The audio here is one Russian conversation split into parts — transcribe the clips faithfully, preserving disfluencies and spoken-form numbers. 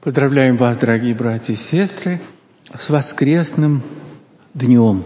Поздравляем вас, дорогие братья и сестры, с воскресным днем.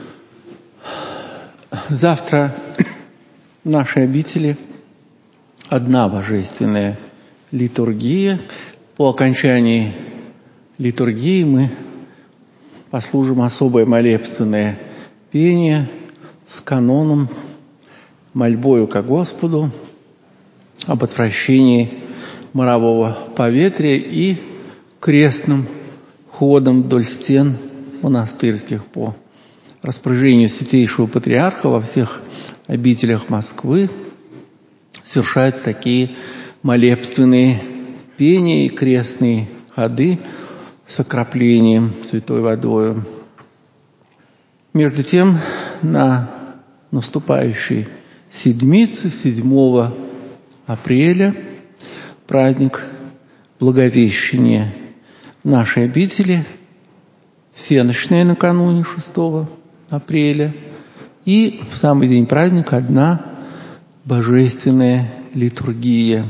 Завтра в нашей обители одна божественная литургия. По окончании литургии мы послужим особое молебственное пение с каноном, мольбою ко Господу об отвращении морового поветрия и крестным ходом вдоль стен монастырских по распоряжению Святейшего Патриарха во всех обителях Москвы совершаются такие молебственные пения и крестные ходы с окроплением святой водою. Между тем, на наступающей седмице, седьмого апреля, праздник Благовещения в нашей обители, всенощная накануне шестого апреля, и в самый день праздника одна божественная литургия.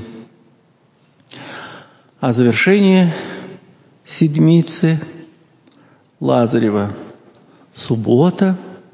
А завершение седмицы Лазарева суббота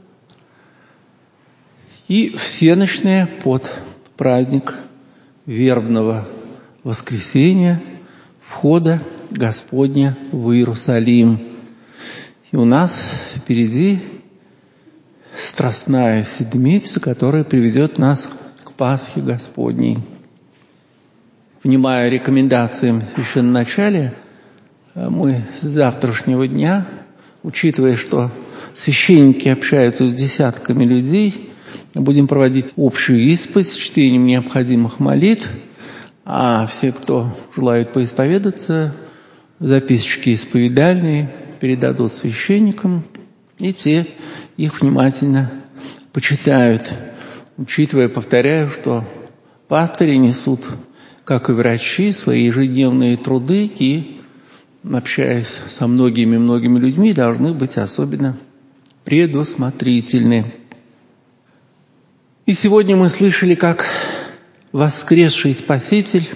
и всенощная под праздник вербного воскресения, входа Господня в Иерусалим. И у нас впереди страстная седмица, которая приведет нас к Пасхе Господней. Внимая рекомендациям священноначалия, мы с завтрашнего дня, учитывая, что священники общаются с десятками людей, будем проводить общую исповедь с чтением необходимых молитв, а все, кто желает поисповедаться, записочки исповедальные передадут священникам, и те их внимательно почитают, учитывая, повторяю, что пастыри несут, как и врачи, свои ежедневные труды и, общаясь со многими-многими людьми, должны быть особенно предусмотрительны. И сегодня мы слышали, как воскресший Спаситель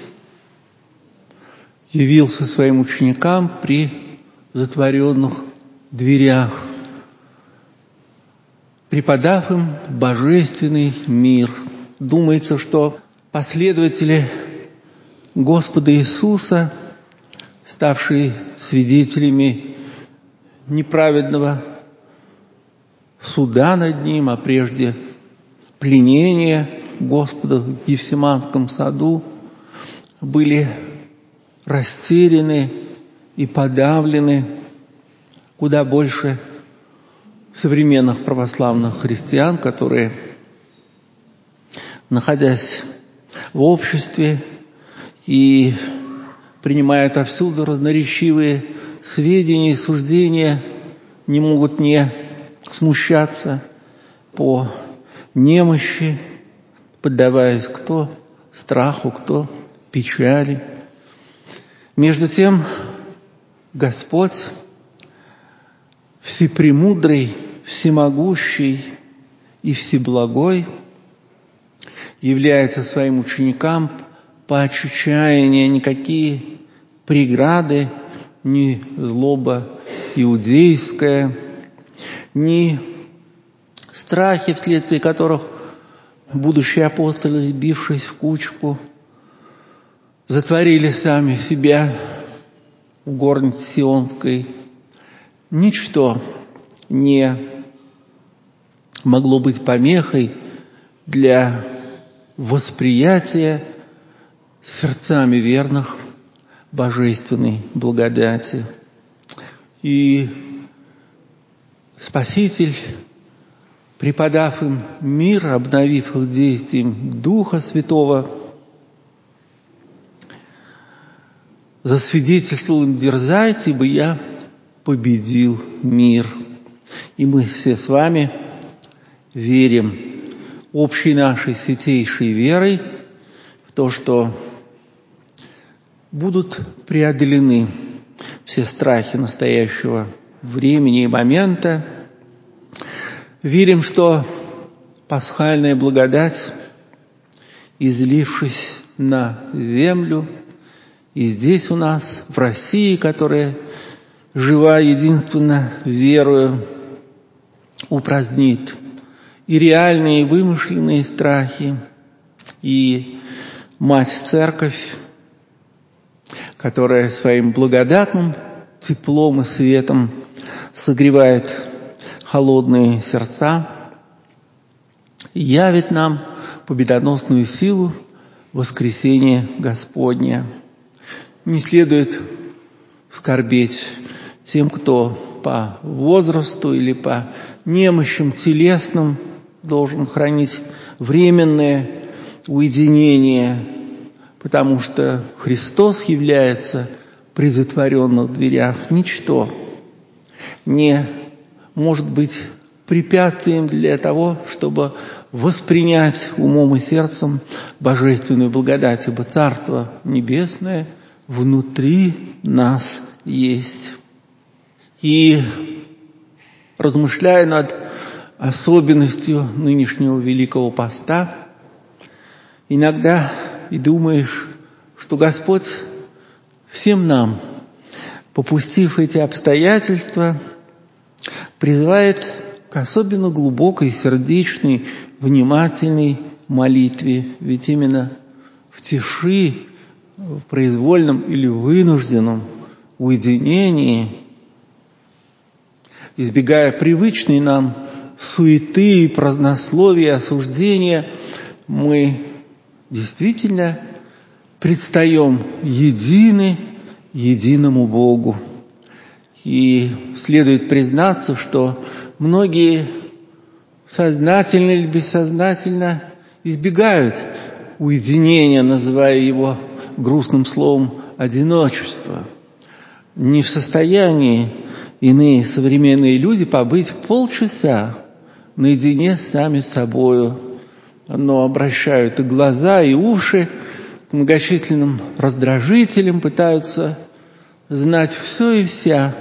явился своим ученикам при затворенных дверях, преподав им божественный мир. Думается, что последователи Господа Иисуса, ставшие свидетелями неправедного суда над Ним, а прежде пленения Господа в Гефсиманском саду, были растеряны и подавлены куда больше современных православных христиан, которые, находясь в обществе и принимая отовсюду разноречивые сведения и суждения, не могут не смущаться по немощи, поддаваясь кто страху, кто печали. Между тем, Господь, всепремудрый, всемогущий и всеблагой, является своим ученикам паче чаяния. Никакие преграды, ни злоба иудейская, ни страхи, вследствие которых будущие апостолы, сбившись в кучку, затворили сами себя в горнице Сионской. Ничто не могло быть помехой для восприятия сердцами верных божественной благодати. И Спаситель, преподав им мир, обновив их действием Духа Святого, засвидетельствовал им: дерзайте, ибо я победил мир. И мы все с вами верим общей нашей святейшей верой в то, что будут преодолены все страхи настоящего времени и момента. Верим, что пасхальная благодать, излившись на землю и здесь у нас, в России, которая жива единственно верою, упразднит и реальные, и вымышленные страхи, и Мать Церковь, которая своим благодатным теплом и светом согревает холодные сердца, явит нам победоносную силу воскресения Господня. Не следует скорбеть тем, кто по возрасту или по немощам телесным должен хранить временное уединение, потому что Христос является при затворенных дверях. Ничто не может быть препятствием для того, чтобы воспринять умом и сердцем божественную благодать, ибо Царство Небесное внутри нас есть. И размышляя над особенностью нынешнего Великого Поста, иногда и думаешь, что Господь всем нам, попустив эти обстоятельства, призывает к особенно глубокой, сердечной, внимательной молитве. Ведь именно в тиши, в произвольном или вынужденном уединении, избегая привычной нам суеты, празднословия, осуждения, мы действительно предстаем едины единому Богу. И следует признаться, что многие сознательно или бессознательно избегают уединения, называя его грустным словом «одиночество». Не в состоянии иные современные люди побыть полчаса наедине с сами собою, но обращают и глаза, и уши к многочисленным раздражителям, пытаются знать все и вся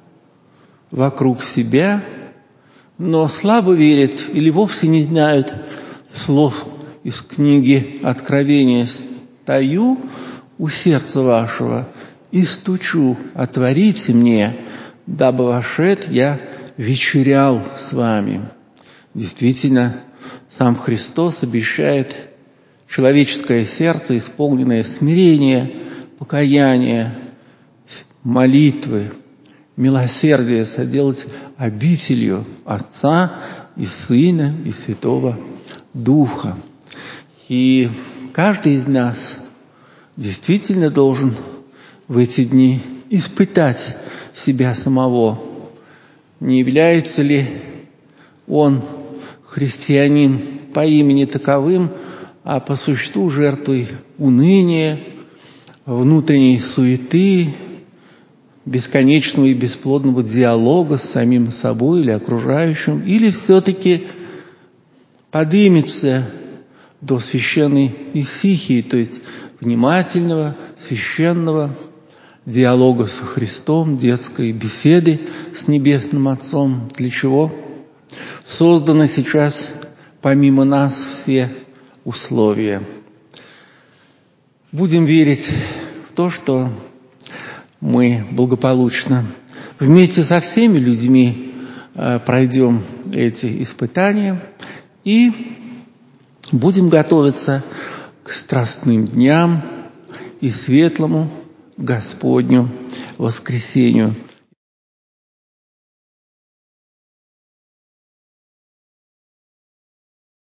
вокруг себя, но слабо верят или вовсе не знают слов из книги Откровения: «Стою у сердца вашего и стучу, отворите мне, дабы вошед я вечерял с вами». Действительно, сам Христос обещает человеческое сердце, исполненное смирения, покаяния, молитвы, милосердия, соделать обителью Отца и Сына и Святого Духа. И каждый из нас действительно должен в эти дни испытать себя самого. Не является ли он, христианин, по имени таковым, а по существу жертвой уныния, внутренней суеты, бесконечного и бесплодного диалога с самим собой или окружающим, или все-таки подымется до священной исихии, то есть внимательного, священного диалога со Христом, детской беседы с Небесным Отцом. Для чего созданы сейчас помимо нас все условия. Будем верить в то, что мы благополучно вместе со всеми людьми пройдем эти испытания и будем готовиться к страстным дням и светлому Господню воскресению.